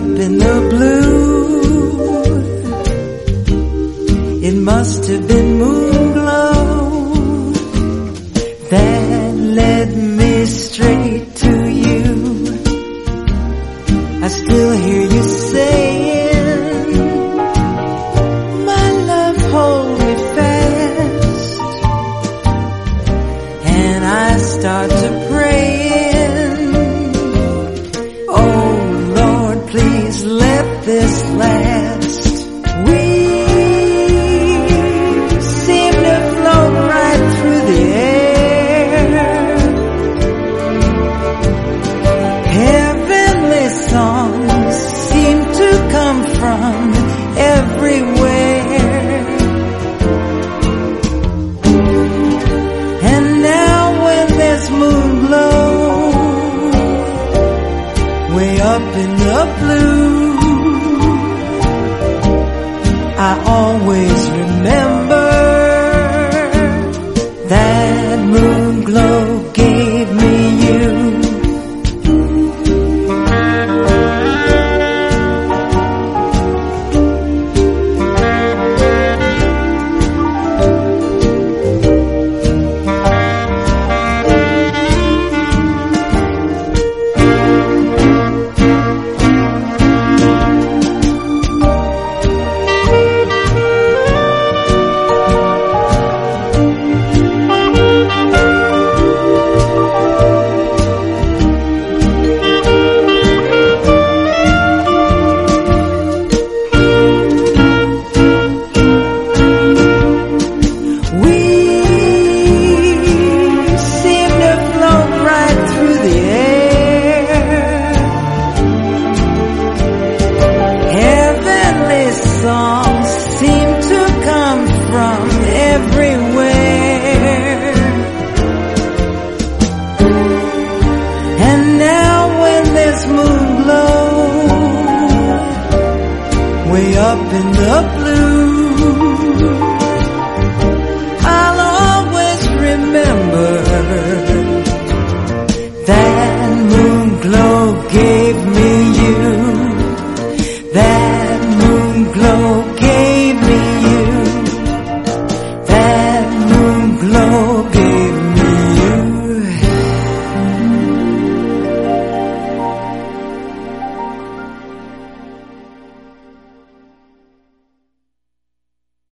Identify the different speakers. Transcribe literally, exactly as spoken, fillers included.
Speaker 1: up in the blue. It must have been moon glow that led me straight to you. I still hear you saying, my love, hold me fast. And I start to praying, oh Lord, please let this last. We seem to float right through the air. Heavenly songs seem to come from everywhere. And now when there's moon glow way up in the blue, I always remember that moon glow gave me you. Songs seem to come from everywhere. And now when there's moon glow way up in the blue, I'll always remember that moon glow gave